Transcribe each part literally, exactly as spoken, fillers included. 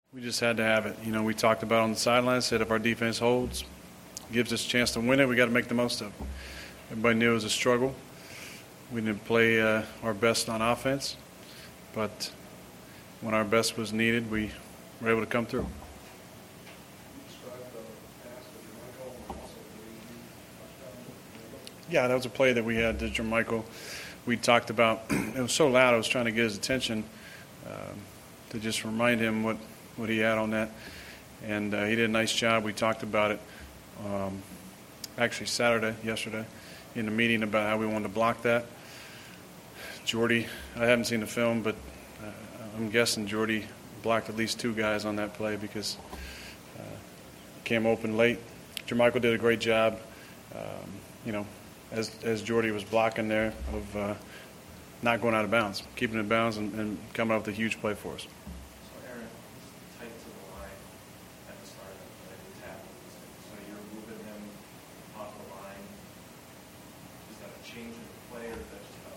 We just had to have it. You know, we talked about on the sideline, said if our defense holds, gives us a chance to win it, we got to make the most of it. Everybody knew it was a struggle. We didn't play uh, our best on offense, but when our best was needed, we were able to come through. Yeah, that was a play that we had to Jermichael. We talked about, it was so loud, I was trying to get his attention um, to just remind him what, what he had on that. And uh, he did a nice job. We talked about it um, actually Saturday, yesterday, in the meeting about how we wanted to block that. Jordy, I haven't seen the film, but uh, I'm guessing Jordy blocked at least two guys on that play because uh, came open late. Jermichael did a great job, um, you know, as as Jordy was blocking there of uh, not going out of bounds, keeping it in bounds and, and coming up with a huge play for us. So Aaron, tight to the line at the start of the play, the tackles. So you're moving him off the line. Is that a change in the play, or is that just how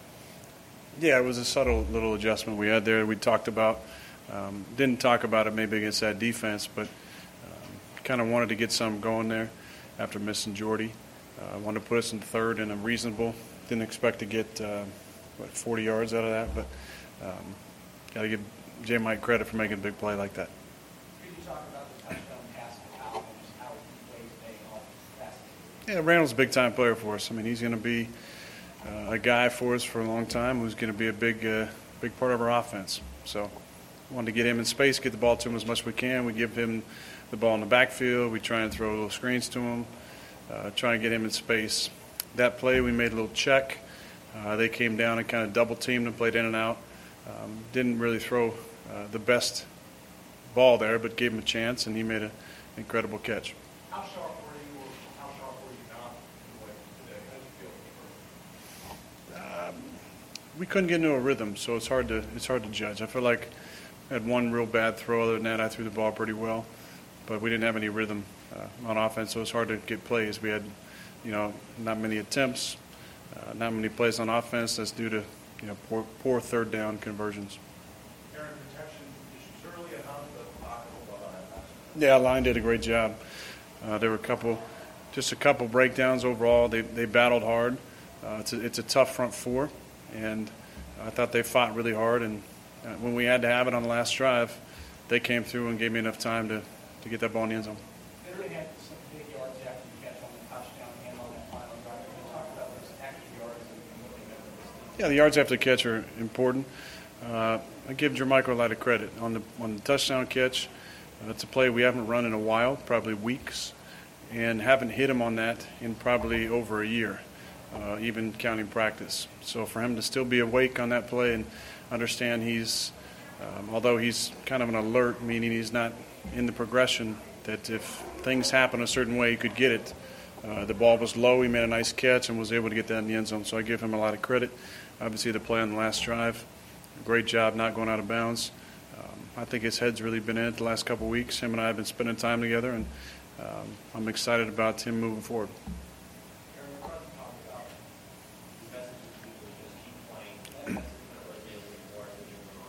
that's? Yeah, it was a subtle little adjustment we had there. We talked about, um, didn't talk about it maybe against that defense, but um, kind of wanted to get something going there after missing Jordy. I uh, wanted to put us in third and a reasonable. Didn't expect to get uh, what forty yards out of that, but um, got to give J. Mike credit for making a big play like that. Could you talk about the touchdown pass to Kyle and just how he plays today off the pass? Yeah, Randall's a big-time player for us. I mean, he's going to be uh, a guy for us for a long time who's going to be a big, uh, big part of our offense. So, wanted to get him in space, get the ball to him as much as we can. We give him the ball in the backfield. We try and throw little screens to him. Uh, trying to get him in space. That play, we made a little check. Uh, they came down and kind of double-teamed and played in and out. Um, didn't really throw uh, the best ball there, but gave him a chance, and he made an incredible catch. How sharp were you, or how sharp were you not today? How did you feel? Um, we couldn't get into a rhythm, so it's hard to it's hard to judge. I feel like I had one real bad throw. Other than that, I threw the ball pretty well, but we didn't have any rhythm Uh, on offense, so it's hard to get plays. We had, you know, not many attempts, uh, not many plays on offense. That's due to, you know, poor, poor third down conversions. Aaron, protection issues early, and how did the block hold on that? Yeah, line did a great job. Uh, there were a couple, just a couple breakdowns overall. They they battled hard. Uh, it's a, it's a tough front four, and I thought they fought really hard. And uh, when we had to have it on the last drive, they came through and gave me enough time to, to get that ball in the end zone. They had some big yards after you catch on the touchdown and on that final drive. Can you talk about those extra yards and what they meant for this team? Yeah, the yards after the catch are important. Uh, I give Jermichael a lot of credit on the on the touchdown catch. Uh, it's a play we haven't run in a while, probably weeks, and haven't hit him on that in probably over a year, uh, even counting practice. So for him to still be awake on that play and understand he's, um, although he's kind of an alert, meaning he's not in the progression, that if things happen a certain way, he could get it. Uh, the ball was low. He made a nice catch and was able to get that in the end zone. So I give him a lot of credit. Obviously, the play on the last drive, great job not going out of bounds. Um, I think his head's really been in it the last couple of weeks. Him and I have been spending time together, and um, I'm excited about him moving forward. Aaron, we're going to talk about the message to people just keep playing. That message kind of resonated more as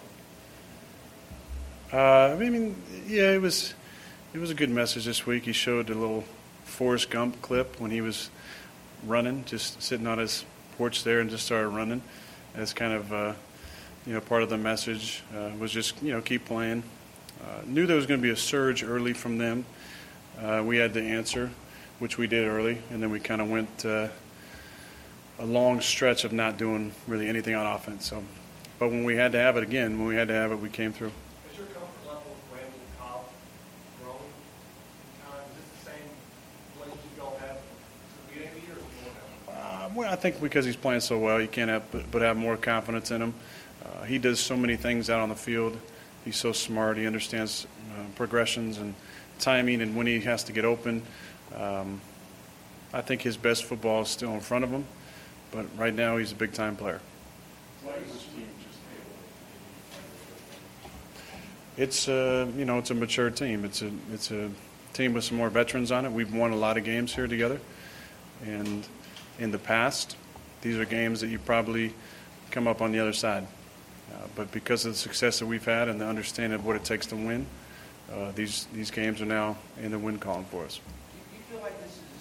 the year went on. Uh, I mean, yeah, it was it was a good message this week. He showed a little Forrest Gump clip when he was running, just sitting on his porch there and just started running. As kind of uh, you know, part of the message uh, was just, you know, keep playing. Uh, knew there was going to be a surge early from them. Uh, we had to answer, which we did early, and then we kind of went uh, a long stretch of not doing really anything on offense. So, but when we had to have it again, when we had to have it, we came through. Has your comfort level with Randall and Kyle grown in time? Is this the same relationship y'all had at the beginning of the year, or is it more now? Uh, well, I think because he's playing so well, you can't have but, but have more confidence in him. Uh, he does so many things out on the field. He's so smart. He understands uh, progressions and timing and when he has to get open. Um, I think his best football is still in front of him, but right now he's a big-time player. Why is this team just able to It's uh, you know, it's a mature team. It's a it's a team with some more veterans on it. We've won a lot of games here together, and in the past, these are games that you probably come up on the other side. Uh, but because of the success that we've had and the understanding of what it takes to win, uh, these these games are now in the win column for us. Do you feel like this is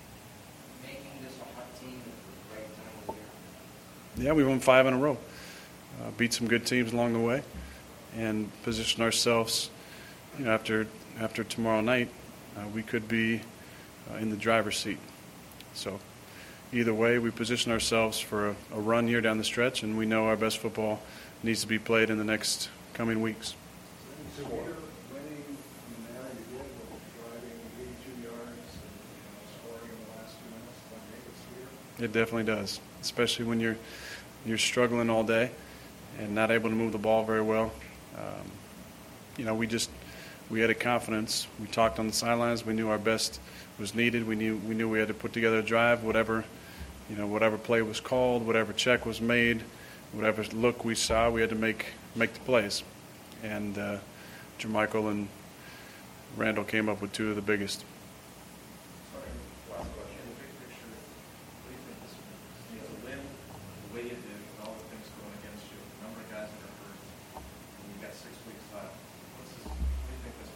making this a hot team at the right time of the year? Yeah, we won five in a row, uh, beat some good teams along the way, and position ourselves. You know, after after tomorrow night, uh, we could be uh, in the driver's seat. So, either way, we position ourselves for a, a run here down the stretch, and we know our best football needs to be played in the next coming weeks. So you're winning in the manner you did, with driving eighty-two yards and, you know, scoring in the last two minutes, that make it sweeter? It definitely does, especially when you're you're struggling all day and not able to move the ball very well. Um, you know, we just we had a confidence. We talked on the sidelines. We knew our best was needed. We knew we knew we had to put together a drive, whatever you know, whatever play was called, whatever check was made, whatever look we saw, we had to make make the plays. And uh, Jermichael and Randall came up with two of the biggest. Sorry, last question. In the big picture, what do you think this you know, to win the way you did with all the things going against you, the number of guys that are hurt, and you've got six weeks left. What's this, what do you think this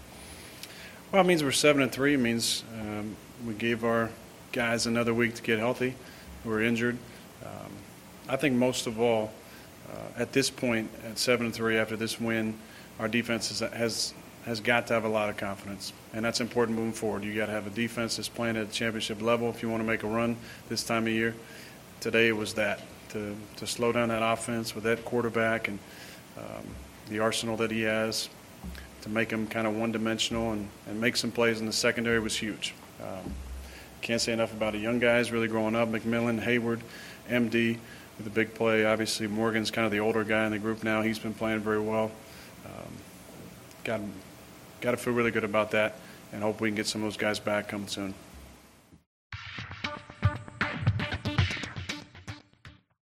means? Well, it means we're seven and three. It means um, we gave our guys another week to get healthy who were injured. Um, I think most of all, uh, at this point, at seven and three after this win, our defense has, has has got to have a lot of confidence, and that's important moving forward. You got to have a defense that's playing at a championship level if you want to make a run this time of year. Today it was that to to slow down that offense with that quarterback and um, the arsenal that he has, to make him kind of one-dimensional and, and make some plays in the secondary was huge. Um, can't say enough about the young guys really growing up. McMillan, Hayward, M D with a big play. Obviously, Morgan's kind of the older guy in the group now. He's been playing very well. Um, got got to feel really good about that and hope we can get some of those guys back come soon.